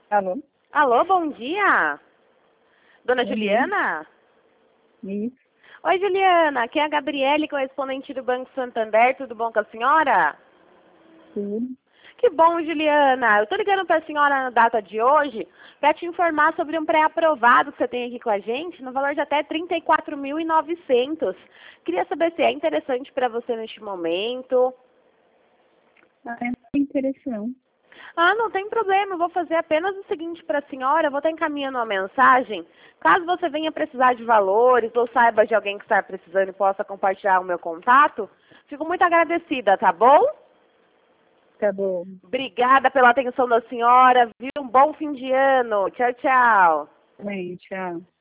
Alô? Alô, bom dia. Dona Bom dia. Juliana? Isso. Oi, Juliana. Aqui é a Gabriele, correspondente do Banco Santander. Tudo bom com a senhora? Tudo. Que bom, Juliana. Eu tô ligando para a senhora na data de hoje para te informar sobre um pré-aprovado que você tem aqui com a gente, no valor de até 34.900. Queria saber se é interessante para você neste momento. Ah, não tem interesse não. Ah, não tem problema. Eu vou fazer apenas o seguinte para a senhora. Eu vou estar encaminhando uma mensagem. Caso você venha precisar de valores ou saiba de alguém que está precisando e possa compartilhar o meu contato, fico muito agradecida, tá bom? Tá bom. Obrigada pela atenção da senhora. Viu? Um bom fim de ano. Tchau, tchau. Bem, tchau.